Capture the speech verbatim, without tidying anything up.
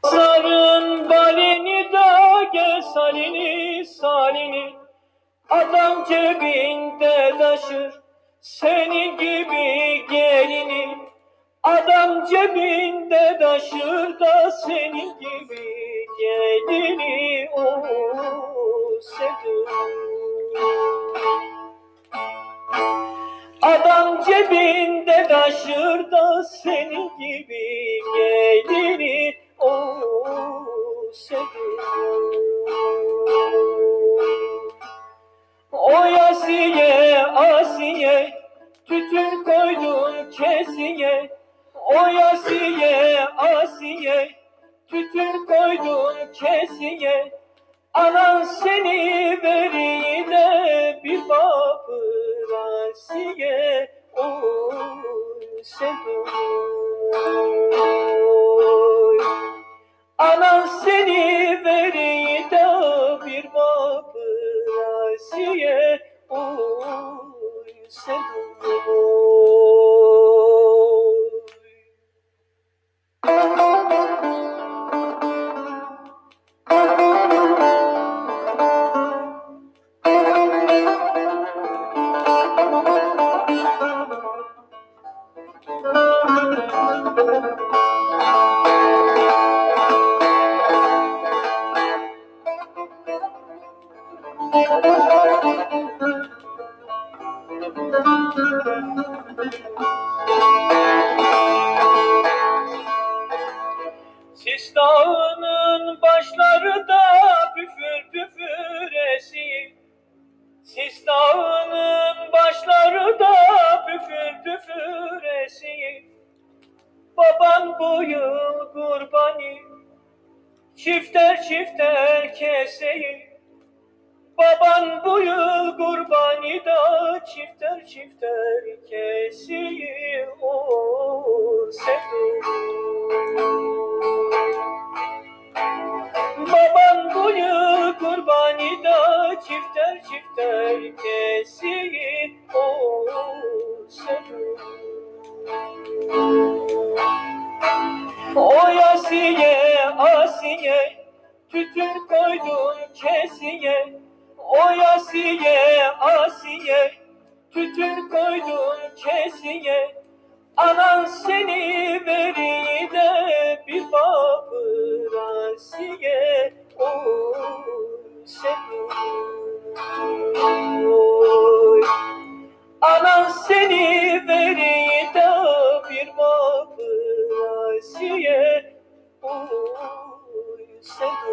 Sarın balini da gel salini salini, adam cebinde taşır senin gibi gelini. Adam cebinde taşır da senin gibi gelini. O sevdim. Adam cebinde taşır da senin gibi gelini. O sevdim. O Asiye, Asiye, tütün koydun kesiye. O Asiye, Asiye, tütün koydun kesiye. Anan seni veriyle bir bakır Asiye. Oy sevdim. Anan seni veriyle bir bakır Asiye. Oy sevdim. Sis dağının başları da püfür püfür esiyor. Sis dağının başları da püfür püfür esiyor. Baban bu yıl kurbani, çifter çifter keseyi. Baban bu yıl kurbani da çifter çifter keseyi. O sevdim. Baban bu yıl kurbani da çifter çifter keseyi. O sevdim. O Asiye, Asiye, tütün koydun kesiye. O Asiye, Asiye, tütün koydun kesiye. Anan seni veriyle bir bakır Asiye. Oy sevdim. Oy. Anan seni veriyle bir bakır Asiye. Oy sevdim.